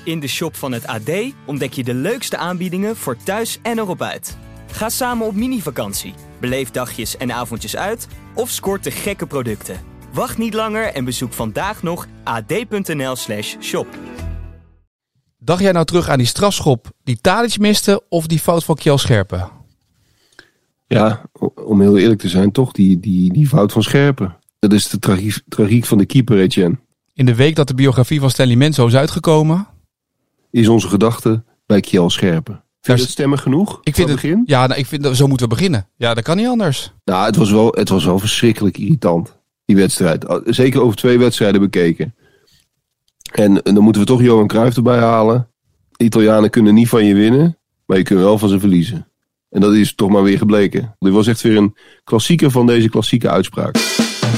In de shop van het AD ontdek je de leukste aanbiedingen voor thuis en erop uit. Ga samen op mini-vakantie, beleef dagjes en avondjes uit of scoort de gekke producten. Wacht niet langer en bezoek vandaag nog ad.nl/shop. Dacht jij nou terug aan die strafschop die Tadić miste of die fout van Kjell Scherpen? Ja, om heel eerlijk te zijn, toch die fout van Scherpen. Dat is de tragiek van de keeper, Etienne. In de week dat de biografie van Stanley Menzo is uitgekomen, is onze gedachte bij Kjell Scherpen. Vind je dat stemmig genoeg? Ik vind dat zo moeten we beginnen. Ja, dat kan niet anders. Nou, het was wel verschrikkelijk irritant, die wedstrijd. Zeker over 2 wedstrijden bekeken. En dan moeten we toch Johan Cruijff erbij halen. De Italianen kunnen niet van je winnen, maar je kunt wel van ze verliezen. En dat is toch maar weer gebleken. Dit was echt weer een klassieker van deze klassieke uitspraak.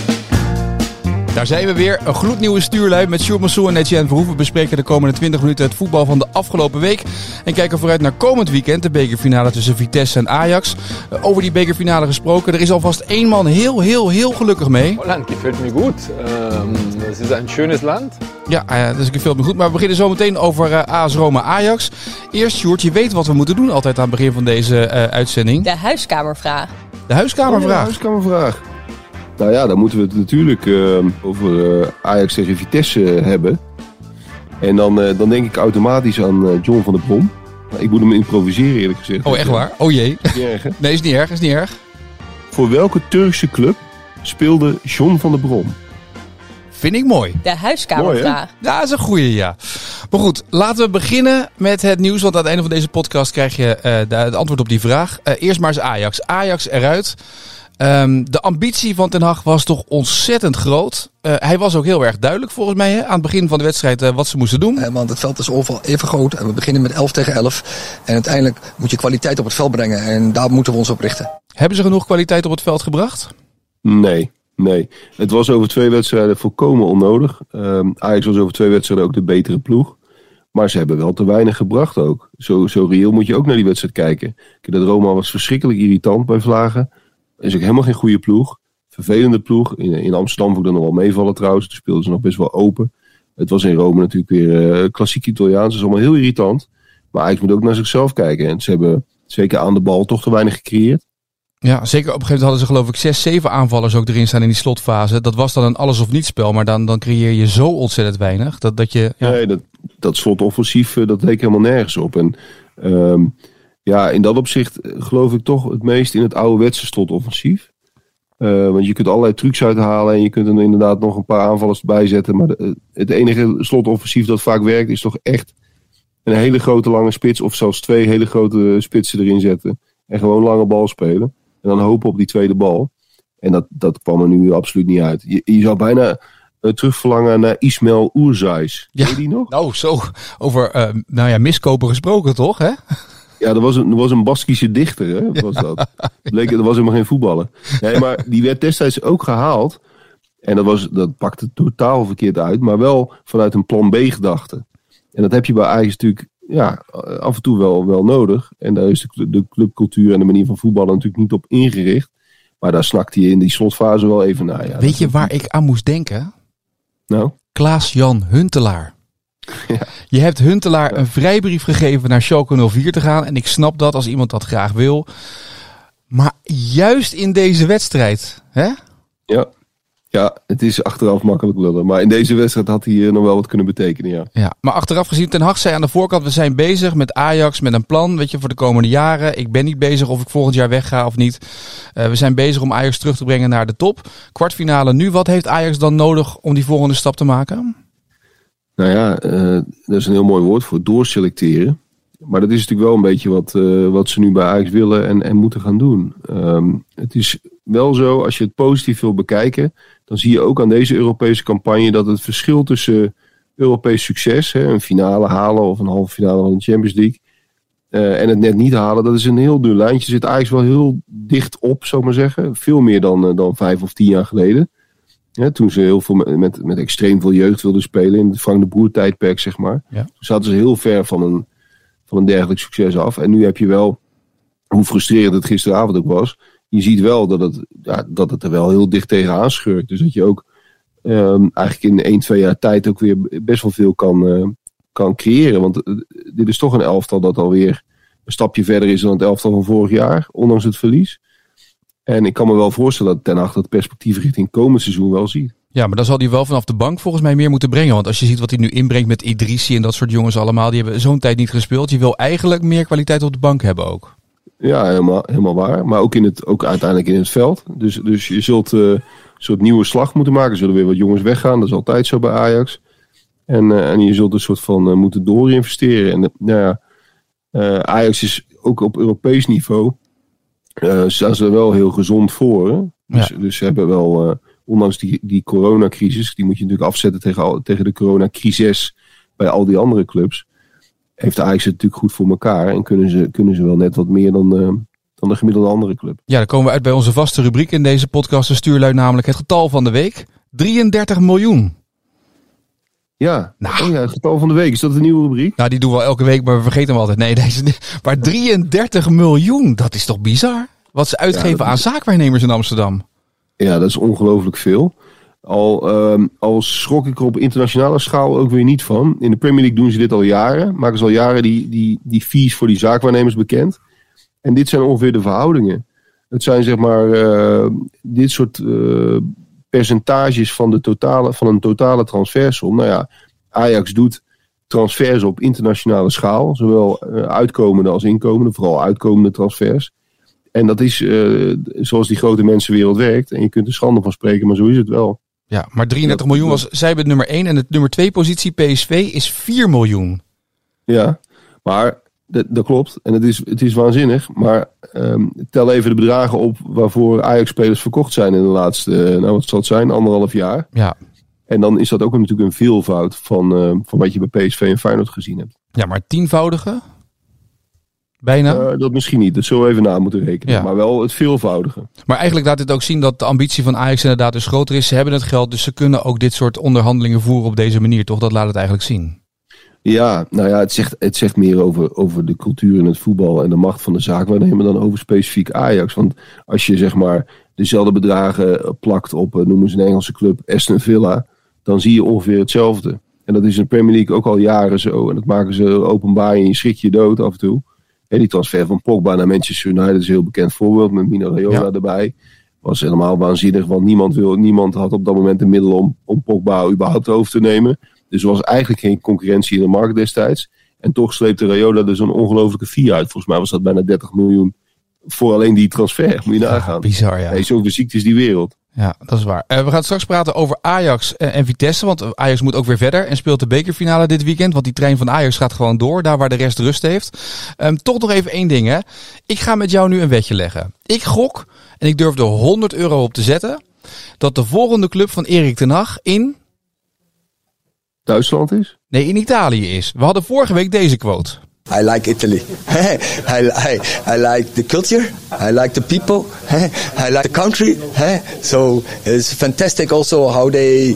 Daar zijn we weer, een gloednieuwe stuurlui met Sjoerd Massou en Etienne Verhoeven. We bespreken de komende 20 minuten het voetbal van de afgelopen week. En kijken vooruit naar komend weekend, de bekerfinale tussen Vitesse en Ajax. Over die bekerfinale gesproken, er is alvast 1 man heel gelukkig mee. Holland gefällt mir gut. Het is een schönes land. Ja, dus gefällt me goed. Maar we beginnen zo meteen over AS Roma Ajax. Eerst Sjoerd, je weet wat we moeten doen altijd aan het begin van deze uitzending. De huiskamervraag. De huiskamervraag. De huiskamervraag. Nou ja, dan moeten we het natuurlijk over Ajax tegen Vitesse hebben. En dan denk ik automatisch aan John van der Brom. Ik moet hem improviseren, eerlijk gezegd. Oh, echt waar? Oh jee. Is niet erg, hè? Nee, is niet erg. Voor welke Turkse club speelde John van der Brom? Vind ik mooi. De huiskamervraag. Ja, dat is een goeie, ja. Maar goed, laten we beginnen met het nieuws. Want aan het einde van deze podcast krijg je het antwoord op die vraag. Eerst maar eens Ajax. Ajax eruit. De ambitie van Ten Hag was toch ontzettend groot. Hij was ook heel erg duidelijk volgens mij aan het begin van de wedstrijd wat ze moesten doen. Want het veld is overal even groot en we beginnen met 11 tegen 11. En uiteindelijk moet je kwaliteit op het veld brengen en daar moeten we ons op richten. Hebben ze genoeg kwaliteit op het veld gebracht? Nee. Het was over 2 wedstrijden volkomen onnodig. Ajax was over 2 wedstrijden ook de betere ploeg. Maar ze hebben wel te weinig gebracht ook. Zo reëel moet je ook naar die wedstrijd kijken. Dat Roma was verschrikkelijk irritant bij Vlagen. Is ook helemaal geen goede ploeg. Vervelende ploeg. In Amsterdam vond ik dan nog wel meevallen trouwens. Toen speelden ze nog best wel open. Het was in Rome natuurlijk weer klassiek Italiaans. Het is allemaal heel irritant. Maar Ajax moet ook naar zichzelf kijken. En ze hebben zeker aan de bal toch te weinig gecreëerd. Ja, zeker op een gegeven moment hadden ze geloof ik 6-7 aanvallers ook erin staan in die slotfase. Dat was dan een alles of niets spel. Maar dan creëer je zo ontzettend weinig. Dat je, ja. Nee, dat slotoffensief dat leek helemaal nergens op. En in dat opzicht geloof ik toch het meest in het ouderwetse slotoffensief. Want je kunt allerlei trucs uithalen en je kunt er inderdaad nog een paar aanvallers erbij zetten. Maar het enige slotoffensief dat vaak werkt is toch echt een hele grote lange spits of zelfs 2 hele grote spitsen erin zetten. En gewoon lange bal spelen. En dan hopen op die tweede bal. En dat kwam er nu absoluut niet uit. Je zou bijna terugverlangen naar Ismail Oerzais. Ja, weet je die nog? Nou, zo over miskopen gesproken toch, hè? Ja, er was een Baskische dichter, hè? Was dat. Bleek, er was helemaal geen voetballer. Nee, maar die werd destijds ook gehaald. En dat pakte totaal verkeerd uit. Maar wel vanuit een plan B gedachte. En dat heb je bij Ajax natuurlijk af en toe wel nodig. En daar is de clubcultuur en de manier van voetballen natuurlijk niet op ingericht. Maar daar snakte je in die slotfase wel even naar. Ja, weet je waar ik aan moest denken? Nou? Klaas-Jan Huntelaar. Ja. Je hebt Huntelaar een vrijbrief gegeven naar Schalke 04 te gaan. En ik snap dat als iemand dat graag wil. Maar juist in deze wedstrijd, hè? Ja, het is achteraf makkelijk lullen. Maar in deze wedstrijd had hij nog wel wat kunnen betekenen, ja. Maar achteraf gezien, Ten Hag zei aan de voorkant, we zijn bezig met Ajax, met een plan, weet je, voor de komende jaren. Ik ben niet bezig of ik volgend jaar wegga of niet. We zijn bezig om Ajax terug te brengen naar de top. Kwartfinale nu, wat heeft Ajax dan nodig om die volgende stap te maken? Nou ja, dat is een heel mooi woord voor doorselecteren. Maar dat is natuurlijk wel een beetje wat ze nu bij Ajax willen en moeten gaan doen. Het is wel zo, als je het positief wil bekijken, dan zie je ook aan deze Europese campagne dat het verschil tussen Europees succes, een finale halen of een halve finale van de Champions League, en het net niet halen, dat is een heel dun lijntje. Zit Ajax wel heel dicht op, zou ik maar zeggen. Veel meer dan 5 of 10 jaar geleden. Ja, toen ze heel veel met extreem veel jeugd wilden spelen in het Frank de Boer tijdperk, zeg maar. Ja. Toen zaten ze heel ver van een dergelijk succes af. En nu heb je wel, hoe frustrerend het gisteravond ook was, je ziet wel dat het er wel heel dicht tegenaan scheurt. Dus dat je ook eigenlijk in 1-2 jaar tijd ook weer best wel veel kan kan creëren. Want dit is toch een elftal dat alweer een stapje verder is dan het elftal van vorig jaar, ondanks het verlies. En ik kan me wel voorstellen dat Ten Hag dat perspectief richting komend seizoen wel ziet. Ja, maar dan zal hij wel vanaf de bank volgens mij meer moeten brengen. Want als je ziet wat hij nu inbrengt met Idrissi en dat soort jongens allemaal, die hebben zo'n tijd niet gespeeld. Je wil eigenlijk meer kwaliteit op de bank hebben ook. Ja, helemaal waar. Maar ook uiteindelijk in het veld. Dus je zult een soort nieuwe slag moeten maken. Er zullen weer wat jongens weggaan. Dat is altijd zo bij Ajax. En je zult een soort van moeten doorinvesteren. En Ajax is ook op Europees niveau. Staan ze er wel heel gezond voor. Hè? Dus ze hebben wel, ondanks die coronacrisis, die moet je natuurlijk afzetten tegen de coronacrisis bij al die andere clubs. Heeft Ajax het natuurlijk goed voor elkaar en kunnen ze wel net wat meer dan de gemiddelde andere club. Ja, dan komen we uit bij onze vaste rubriek in deze podcast, de stuurluid, namelijk het getal van de week. 33 miljoen. Ja, het getal van de week. Is dat een nieuwe rubriek? Nou, die doen we wel elke week, maar we vergeten hem altijd. Nee, maar 33 miljoen, dat is toch bizar? Wat ze uitgeven aan zaakwaarnemers in Amsterdam. Ja, dat is ongelooflijk veel. Al schrok ik er op internationale schaal ook weer niet van. In de Premier League doen ze dit al jaren. Maken ze al jaren die fees voor die zaakwaarnemers bekend. En dit zijn ongeveer de verhoudingen. Het zijn zeg maar dit soort percentages van een totale transfersom. Nou ja, Ajax doet transfers op internationale schaal. Zowel uitkomende als inkomende. Vooral uitkomende transfers. En dat is zoals die grote mensenwereld werkt. En je kunt er schande van spreken, maar zo is het wel. Ja, maar 33 miljoen was, zij hebben het nummer 1 en het nummer 2 positie PSV is 4 miljoen. Ja, maar dat klopt. En het is waanzinnig. Maar tel even de bedragen op waarvoor Ajax-spelers verkocht zijn in de laatste, wat zal het zijn, 1,5 jaar. Ja. En dan is dat ook natuurlijk een veelvoud van wat je bij PSV en Feyenoord gezien hebt. Ja, maar 10-voudige? Bijna? Dat misschien niet. Dat zullen we even na moeten rekenen. Ja. Maar wel het veelvoudige. Maar eigenlijk laat dit ook zien dat de ambitie van Ajax inderdaad dus groter is. Ze hebben het geld, dus ze kunnen ook dit soort onderhandelingen voeren op deze manier. Toch? Dat laat het eigenlijk zien. Ja, nou ja, het zegt meer over de cultuur in het voetbal en de macht van de zaakwaarnemer dan over specifiek Ajax. Want als je zeg maar dezelfde bedragen plakt op, noemen ze een Engelse club, Aston Villa, dan zie je ongeveer hetzelfde. En dat is in de Premier League ook al jaren zo. En dat maken ze openbaar en je schrik je dood af en toe. Die transfer van Pogba naar Manchester United is een heel bekend voorbeeld. Met Mino Raiola erbij. Was helemaal waanzinnig. Want niemand had op dat moment de middelen om Pogba überhaupt over te nemen. Dus er was eigenlijk geen concurrentie in de markt destijds. En toch sleepte Raiola dus een ongelofelijke fee uit. Volgens mij was dat bijna 30 miljoen voor alleen die transfer. Moet je nagaan. Bizar, ja. Zo verziekt is die wereld. Ja, dat is waar. We gaan straks praten over Ajax en Vitesse. Want Ajax moet ook weer verder en speelt de bekerfinale dit weekend. Want die trein van Ajax gaat gewoon door, daar waar de rest rust heeft. Toch nog even één ding, hè. Ik ga met jou nu een wetje leggen. Ik gok, en ik durf er €100 op te zetten, dat de volgende club van Erik ten Hag in Duitsland is? Nee, in Italië is. We hadden vorige week deze quote. I like Italy. I like the culture. I like the people. I like the country. So it's fantastic also how they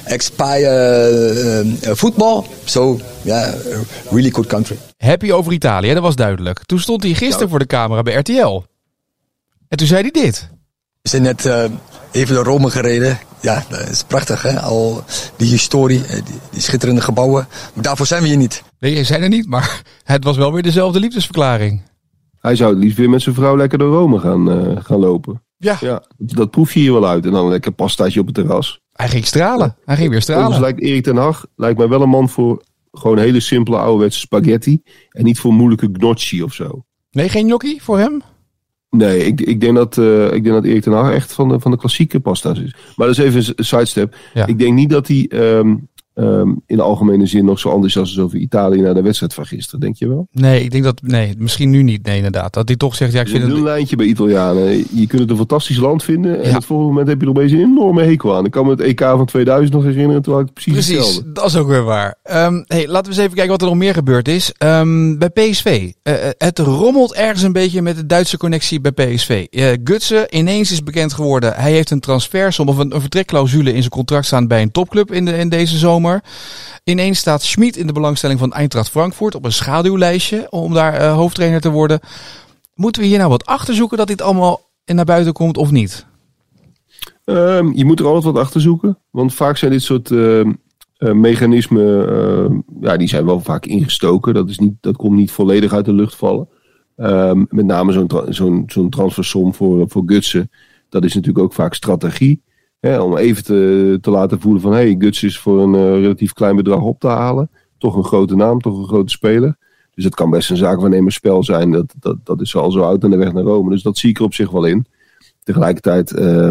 expire football. So yeah, really good country. Happy over Italië, dat was duidelijk. Toen stond hij gisteren voor de camera bij RTL. En toen zei hij dit. We zijn net even door Rome gereden. Ja, dat is prachtig, hè? Al die historie, die schitterende gebouwen. Maar daarvoor zijn we hier niet. Nee, je zijn er niet, maar het was wel weer dezelfde liefdesverklaring. Hij zou het liefst weer met zijn vrouw lekker door Rome gaan lopen. Ja. Dat proef je hier wel uit. En dan een lekker pastaatje op het terras. Hij ging stralen. Hij ging weer stralen. Dus lijkt Erik ten Hag lijkt mij wel een man voor gewoon hele simpele ouderwetse spaghetti. En niet voor moeilijke gnocchi of zo. Nee, geen gnocchi voor hem? Nee, ik denk dat Erik ten Hag echt van de klassieke pasta's is. Maar dat is even een sidestep. Ja. Ik denk niet dat hij in de algemene zin nog zo enthousiast is over Italië na de wedstrijd van gisteren. Denk je wel? Nee, ik denk dat... Nee, misschien nu niet. Nee, inderdaad. Dat hij toch zegt... Ja, ik vind een lijntje bij Italianen. Je kunt het een fantastisch land vinden. En op het volgende moment heb je er opeens een enorme hekel aan. Ik kan me het EK van 2000 nog herinneren. Terwijl ik precies hetzelfde. Dat is ook weer waar. Laten we eens even kijken wat er nog meer gebeurd is. Bij PSV. Het rommelt ergens een beetje met de Duitse connectie bij PSV. Gutsen ineens is bekend geworden. Hij heeft een transfersom of een vertrekclausule in zijn contract staan bij een topclub in deze zomer. Ineens staat Schmid in de belangstelling van Eintracht Frankfurt op een schaduwlijstje om daar hoofdtrainer te worden. Moeten we hier nou wat achter zoeken dat dit allemaal naar buiten komt of niet? Je moet er altijd wat achter zoeken. Want vaak zijn dit soort mechanismen, die zijn wel vaak ingestoken. Dat komt niet volledig uit de lucht vallen. Met name zo'n transfersom voor Gutsen. Dat is natuurlijk ook vaak strategie. Hè, om even te laten voelen van... Gutsen is voor een relatief klein bedrag op te halen. Toch een grote naam, toch een grote speler. Dus het kan best een zaakwaarnemersspel zijn. Dat is al zo oud aan de weg naar Rome. Dus dat zie ik er op zich wel in. Tegelijkertijd,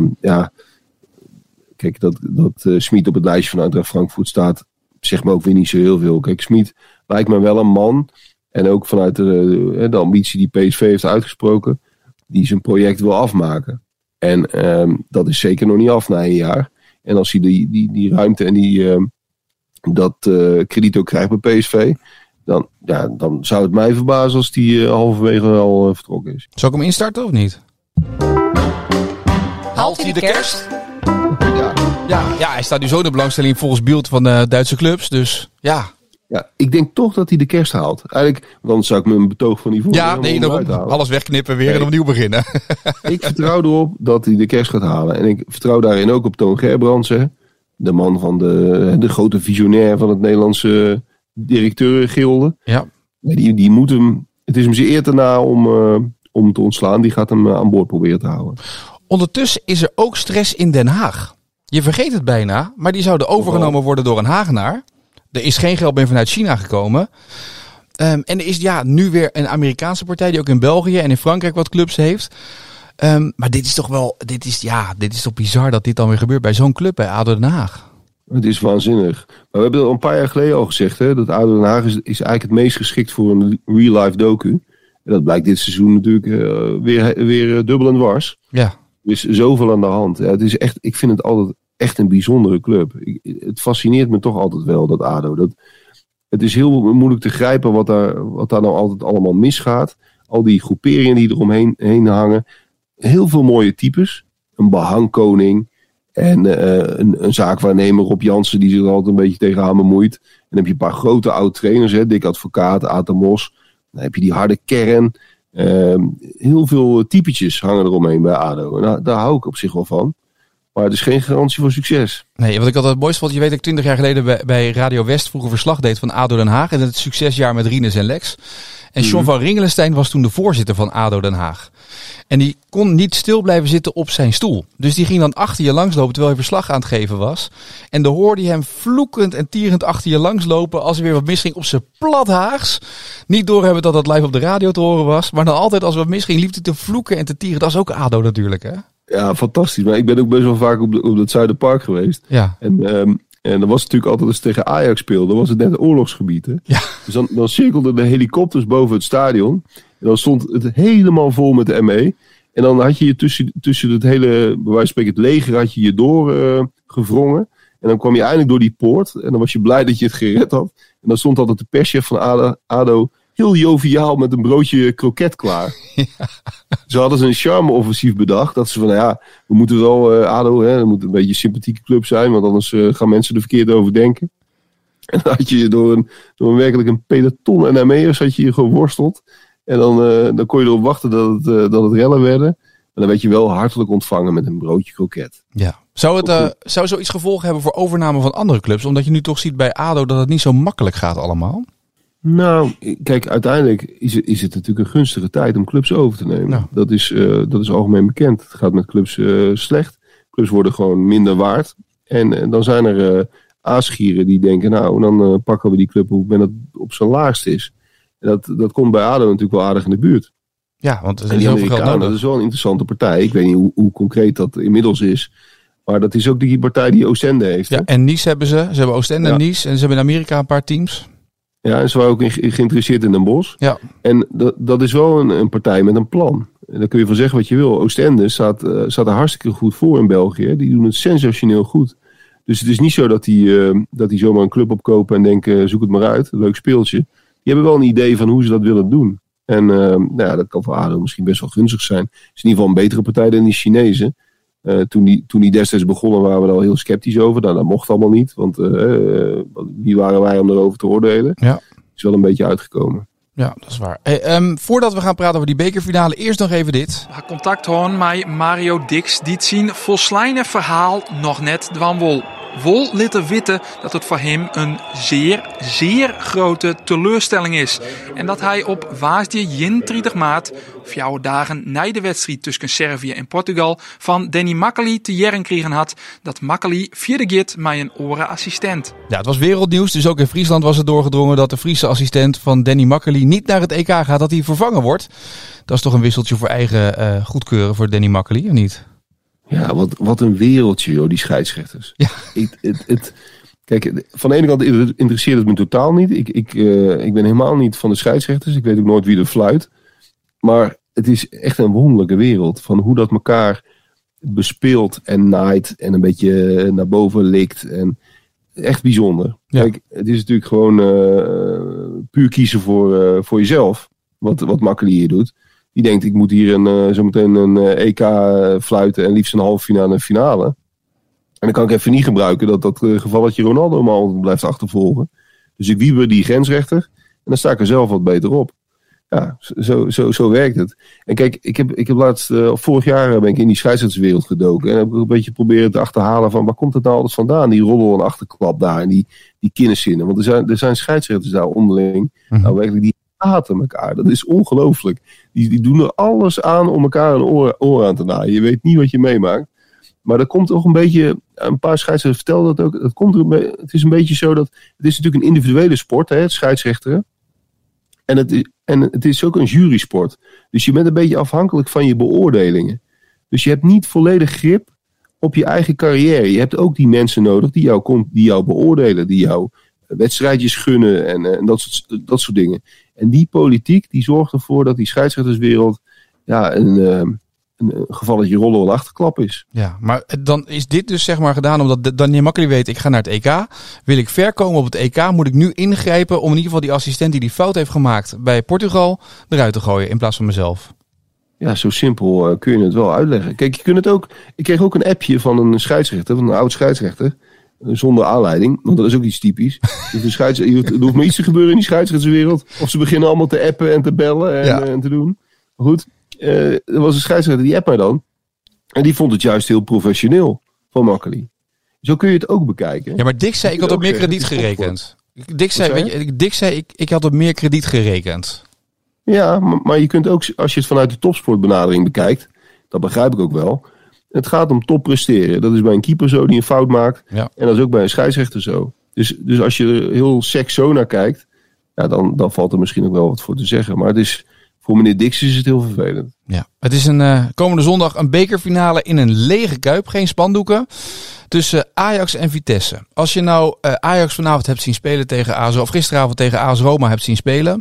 kijk, dat Schmid op het lijstje van Eintracht Frankfurt staat... zegt me ook weer niet zo heel veel. Kijk, Schmid lijkt me wel een man... en ook vanuit de ambitie die PSV heeft uitgesproken... die zijn project wil afmaken. En dat is zeker nog niet af na een jaar. En als hij die ruimte en dat krediet ook krijgt bij PSV... Dan zou het mij verbazen als die halverwege al vertrokken is. Zal ik hem instarten of niet? Haalt hij de kerst? Ja, hij staat nu zo in de belangstelling volgens Bild van Duitse clubs. Dus ja. Ja, ik denk toch dat hij de kerst haalt. Eigenlijk, want dan zou ik me een betoog van die dan alles wegknippen weer en opnieuw beginnen. Ik vertrouw erop dat hij de kerst gaat halen. En ik vertrouw daarin ook op Toon Gerbrands. De man van de grote visionair van het Nederlandse directeurengilde. Ja. Die moet hem... Het is hem zeer eer te na om te ontslaan. Die gaat hem aan boord proberen te houden. Ondertussen is er ook stress in Den Haag. Je vergeet het bijna, maar die zouden overgenomen worden door een Hagenaar. Er is geen geld meer vanuit China gekomen. En er is nu weer een Amerikaanse partij die ook in België en in Frankrijk wat clubs heeft. Maar dit is toch wel, dit is toch bizar dat dit dan weer gebeurt bij zo'n club, bij ADO Den Haag. Het is waanzinnig. Maar we hebben al een paar jaar geleden al gezegd, hè, dat ADO Den Haag is eigenlijk het meest geschikt voor een real-life docu. En dat blijkt dit seizoen natuurlijk weer dubbel en dwars. Ja. Er is zoveel aan de hand. Ja, het is echt, ik vind het altijd echt een bijzondere club. Het fascineert me toch altijd wel, dat ADO. Het is heel moeilijk te grijpen wat daar nou altijd allemaal misgaat. Al die groeperingen die eromheen hangen. Heel veel mooie types. Een behangkoning. En een zaakwaarnemer, Rob Jansen, die zich er altijd een beetje tegenaan bemoeit. En dan heb je een paar grote oud-trainers. Dick Advocaat, Atemos. Dan heb je die harde kern. Heel veel typetjes hangen eromheen bij ADO. En daar hou ik op zich wel van. Maar het is geen garantie voor succes. Nee, wat ik altijd het mooiste vond, je weet dat ik 20 jaar geleden bij Radio West vroeger verslag deed van ADO Den Haag. En het succesjaar met Rinus en Lex. En John van Ringelenstein was toen de voorzitter van ADO Den Haag. En die kon niet stil blijven zitten op zijn stoel. Dus die ging dan achter je langslopen terwijl hij verslag aan het geven was. En dan hoorde je hem vloekend en tierend achter je langslopen als er weer wat misging op zijn plat Haags. Niet doorhebben dat dat live op de radio te horen was. Maar dan altijd als er wat misging liep hij te vloeken en te tieren. Dat is ook ADO natuurlijk, hè? Ja, fantastisch. Maar ik ben ook best wel vaak op het Zuiderpark geweest. Ja. En dan was het natuurlijk altijd als het tegen Ajax speelde, was het net een oorlogsgebied. Hè? Ja. Dus dan cirkelden de helikopters boven het stadion. En dan stond het helemaal vol met de ME. En dan had je tussen het hele, bij wijze van spreken het leger, had je je doorgevrongen. En dan kwam je eindelijk door die poort. En dan was je blij dat je het gered had. En dan stond altijd de perschef van ADO heel joviaal met een broodje kroket klaar. Ja. Ze hadden een charme-offensief bedacht. Dat ze van, we moeten wel ADO, het moet een beetje een sympathieke club zijn. Want anders gaan mensen er verkeerd over denken. En dan had je door een werkelijk een peloton en ME'ers had je hier geworsteld. En dan kon je erop wachten dat het rellen werden. En dan werd je wel hartelijk ontvangen met een broodje kroket. Ja. Zou zoiets gevolgen hebben voor overname van andere clubs? Omdat je nu toch ziet bij ADO dat het niet zo makkelijk gaat allemaal? Nou, kijk, uiteindelijk is het natuurlijk een gunstige tijd om clubs over te nemen. Nou. Dat is algemeen bekend. Het gaat met clubs slecht. Clubs worden gewoon minder waard. En dan zijn er aasgieren die denken, dan pakken we die club op het moment dat het op zijn laagst is. En dat komt bij ADO natuurlijk wel aardig in de buurt. Ja, want er is zoveel geld nodig. Dat is wel een interessante partij. Ik weet niet hoe concreet dat inmiddels is. Maar dat is ook die partij die Oostende heeft. Ja, en Nice hebben ze. Ze hebben Oostende en Nice. En ze hebben in Amerika een paar teams. Ja, en ze waren ook geïnteresseerd in Den Bosch. Ja. En dat is wel een partij met een plan. En daar kun je van zeggen wat je wil. Oostende staat er hartstikke goed voor in België. Die doen het sensationeel goed. Dus het is niet zo dat die zomaar een club opkopen en denken, zoek het maar uit. Een leuk speeltje. Die hebben wel een idee van hoe ze dat willen doen. En dat kan voor ADO misschien best wel gunstig zijn. Het is in ieder geval een betere partij dan die Chinezen. Toen die destijds begonnen waren we er al heel sceptisch over. Dat mocht allemaal niet. Want wie waren wij om erover te oordelen? Ja. Is wel een beetje uitgekomen. Ja, dat is waar. Hey, voordat we gaan praten over die bekerfinale, eerst nog even dit. Contact houden met Mario Dix, die zien volslijne verhaal nog net dwan wol. Wol liet weten dat het voor hem een zeer, zeer grote teleurstelling is. En dat hij op woensdag 31 maart, 4 dagen na de wedstrijd tussen Servië en Portugal, van Danny Makkely te jaren kregen had dat Makkely vierde git met een orenassistent. Ja, het was wereldnieuws, dus ook in Friesland was het doorgedrongen dat de Friese assistent van Danny Makkely niet naar het EK gaat, dat hij vervangen wordt. Dat is toch een wisseltje voor eigen goedkeuren voor Danny Makkely, of niet? Ja, wat een wereldje, joh, die scheidsrechters. Ja. Kijk, van de ene kant interesseert het me totaal niet. Ik ben helemaal niet van de scheidsrechters. Ik weet ook nooit wie er fluit. Maar het is echt een wonderlijke wereld. Van hoe dat elkaar bespeelt en naait en een beetje naar boven likt. En echt bijzonder. Ja. Kijk, het is natuurlijk gewoon puur kiezen voor jezelf. Wat Makkely hier doet. Die denkt, ik moet hier zometeen een EK fluiten en liefst een halve finale en een finale. En dan kan ik even niet gebruiken dat gevalletje Ronaldo me altijd blijft achtervolgen. Dus ik wieber die grensrechter en dan sta ik er zelf wat beter op. Ja, zo werkt het. En kijk, ik heb laatst, vorig jaar ben ik in die scheidsrechterswereld gedoken. En heb ik een beetje proberen te achterhalen van waar komt het nou altijd vandaan? Die roddel en achterklap daar en die kenniszinnen. Want er zijn scheidsrechters daar onderling. Nou werkelijk die haten elkaar. Dat is ongelooflijk. Die doen er alles aan om elkaar een oor aan te naaien. Je weet niet wat je meemaakt. Maar dat komt toch een beetje, een paar scheidsrechters vertelden dat ook. Het is een beetje zo dat, het is natuurlijk een individuele sport, hè, het scheidsrechteren. En het is ook een jurysport. Dus je bent een beetje afhankelijk van je beoordelingen. Dus je hebt niet volledig grip op je eigen carrière. Je hebt ook die mensen nodig die jou beoordelen, die jou wedstrijdjes gunnen en dat soort dingen. En die politiek die zorgt ervoor dat die scheidsrechterswereld een gevalletje rollen en achterklap is. Ja, maar dan is dit dus zeg maar gedaan omdat Danny Makkely weet, ik ga naar het EK. Wil ik ver komen op het EK, moet ik nu ingrijpen om in ieder geval die assistent die fout heeft gemaakt bij Portugal eruit te gooien in plaats van mezelf. Ja, zo simpel kun je het wel uitleggen. Kijk, je kunt het ook. Ik kreeg ook een appje van een scheidsrechter, van een oud scheidsrechter. Zonder aanleiding, want dat is ook iets typisch. Dus er hoeft maar iets te gebeuren in die scheidsrechterswereld. Of ze beginnen allemaal te appen en te bellen en te doen. Maar goed, er was een scheidsrechter die app mij dan. En die vond het juist heel professioneel van Makkely. Zo kun je het ook bekijken. Ja, maar Dick zei, ik had op meer krediet gerekend. Dick zei, ik had op meer krediet gerekend. Ja, maar je kunt ook, als je het vanuit de topsportbenadering bekijkt, dat begrijp ik ook wel. Het gaat om top presteren. Dat is bij een keeper zo die een fout maakt. Ja. En dat is ook bij een scheidsrechter zo. Dus als je er heel sec zo naar kijkt, ja, dan valt er misschien ook wel wat voor te zeggen. Maar het is, voor meneer Dix is het heel vervelend. Ja, het is komende zondag een bekerfinale in een lege Kuip. Geen spandoeken. Tussen Ajax en Vitesse. Als je nou Ajax vanavond hebt zien spelen tegen AS, of gisteravond tegen AS Roma hebt zien spelen.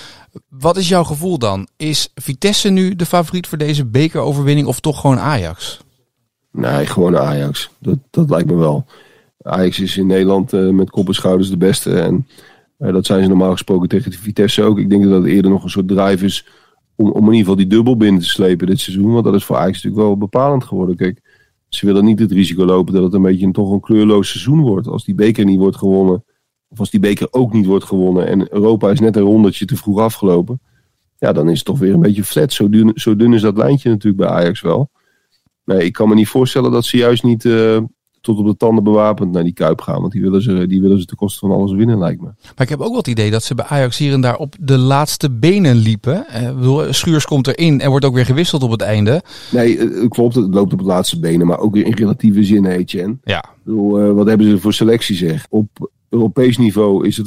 Wat is jouw gevoel dan? Is Vitesse nu de favoriet voor deze bekeroverwinning of toch gewoon Ajax? Nee, gewoon Ajax. Dat lijkt me wel. Ajax is in Nederland met kop en schouders de beste. En dat zijn ze normaal gesproken tegen de Vitesse ook. Ik denk dat het eerder nog een soort drive is om in ieder geval die dubbel binnen te slepen dit seizoen. Want dat is voor Ajax natuurlijk wel bepalend geworden. Kijk, ze willen niet het risico lopen dat het een beetje toch een kleurloos seizoen wordt. Als die beker niet wordt gewonnen. Of als die beker ook niet wordt gewonnen. En Europa is net een rondetje te vroeg afgelopen. Ja, dan is het toch weer een beetje flat. Zo dun is dat lijntje natuurlijk bij Ajax wel. Nee, ik kan me niet voorstellen dat ze juist niet tot op de tanden bewapend naar die Kuip gaan. Want die willen ze ten koste van alles winnen, lijkt me. Maar ik heb ook wel het idee dat ze bij Ajax hier en daar op de laatste benen liepen. Schuurs komt erin en wordt ook weer gewisseld op het einde. Nee, klopt. Het loopt op de laatste benen. Maar ook weer in relatieve zin, Etienne. Ja. Ik bedoel, wat hebben ze voor selectie, zeg? Op Europees niveau is het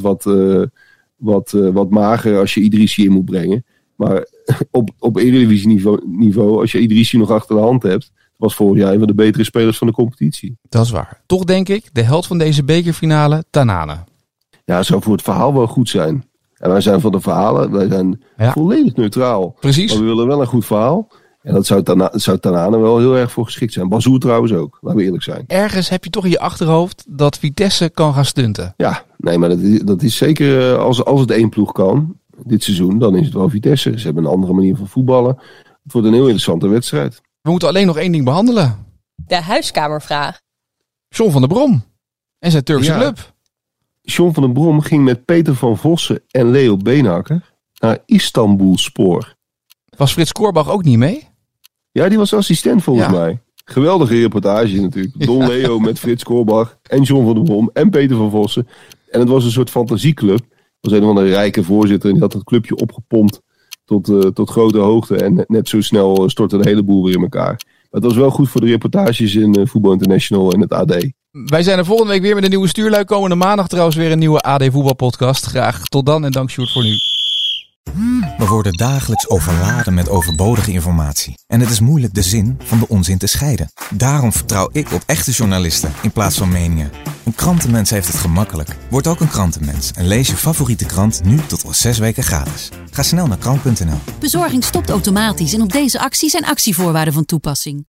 wat mager als je Idrissi in moet brengen. Maar op Eredivisie niveau, als je Idrissi nog achter de hand hebt, was vorig jaar een van de betere spelers van de competitie. Dat is waar. Toch denk ik, de held van deze bekerfinale, Tanane. Ja, zou voor het verhaal wel goed zijn. En wij zijn van de verhalen, wij zijn volledig neutraal. Precies. Maar we willen wel een goed verhaal. En dat zou Tanane wel heel erg voor geschikt zijn. Bazoer trouwens ook, laten we eerlijk zijn. Ergens heb je toch in je achterhoofd dat Vitesse kan gaan stunten. Ja, nee, maar dat is zeker als het één ploeg kan, dit seizoen, dan is het wel Vitesse. Ze hebben een andere manier van voetballen. Het wordt een heel interessante wedstrijd. We moeten alleen nog één ding behandelen. De huiskamervraag. John van der Brom en zijn Turkse club. John van der Brom ging met Peter van Vossen en Leo Beenhakker naar Istanbulspor. Was Frits Korbach ook niet mee? Ja, die was assistent volgens mij. Geweldige reportage natuurlijk. Don Leo met Frits Korbach en John van der Brom en Peter van Vossen. En het was een soort fantasieclub. Er was een van de rijke voorzitter en die had het clubje opgepompt tot grote hoogte. En net zo snel stortte de hele boel weer in elkaar. Maar het was wel goed voor de reportages in Voetbal International en het AD. Wij zijn er volgende week weer met een nieuwe stuurlui. Komende maandag trouwens weer een nieuwe AD Voetbalpodcast. Graag tot dan en dank Sjoerd voor nu. We worden dagelijks overladen met overbodige informatie. En het is moeilijk de zin van de onzin te scheiden. Daarom vertrouw ik op echte journalisten in plaats van meningen. Een krantenmens heeft het gemakkelijk. Word ook een krantenmens en lees je favoriete krant nu tot al 6 weken gratis. Ga snel naar krant.nl. Bezorging stopt automatisch en op deze actie zijn actievoorwaarden van toepassing.